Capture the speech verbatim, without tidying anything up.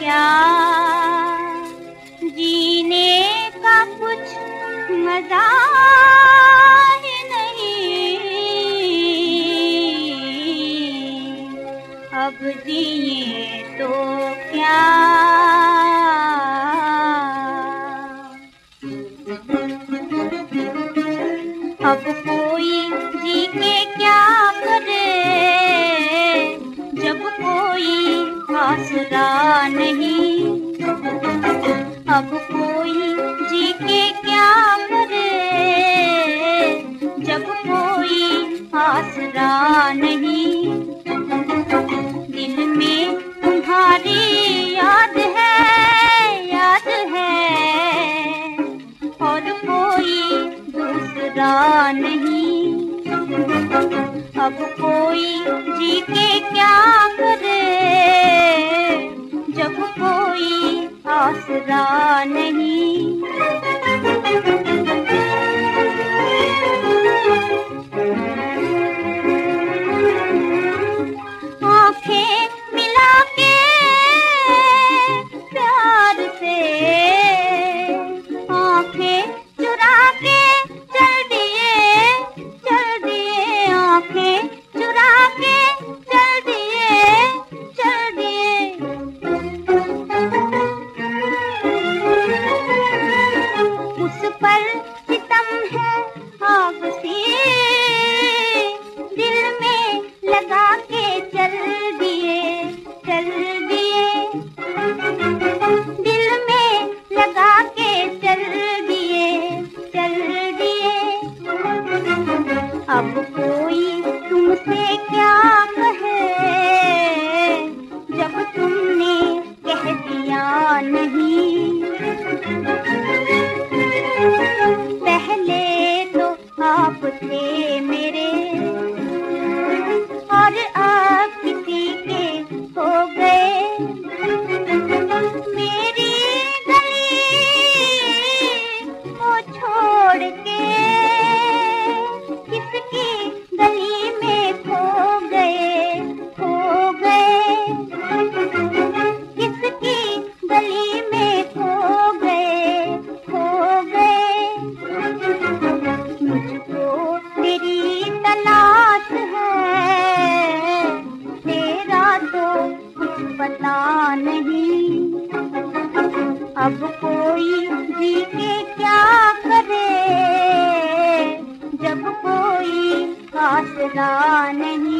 क्या जीने का कुछ मजा ही नहीं, अब जिए तो क्या। अब कोई जी के क्या करे जब कोई आसरा नहीं, अब कोई जी के क्या करे जब कोई आसरा नहीं। दिल में तुम्हारी याद है, याद है, और कोई दूसरा नहीं। अब कोई जी के क्या करे जब कोई आसरा नहीं। आंखें मिला के प्यार से, आंखें चुरा के चल दिए, चल दिए, आंखें चुरा के चल दिए, चल दिए। उस पर सितम है आग सी, दिल में लगा के चल दिए, चल दिए, दिल में लगा के चल दिए, चल दिए। अब कोई तुमसे क्या कहे जब तुमने कह दिया नहीं। पहले तो आप थे मेरे और आप किसी के हो गए। मेरी गली को छोड़ के किसकी गली में खो गए, खो गए, किसकी गली में खो गए, खो गए। मुझको तेरी तलाश है, तेरा तो कुछ पता नहीं। अब कोई जी के क्या करे जब कोई आसरा नहीं।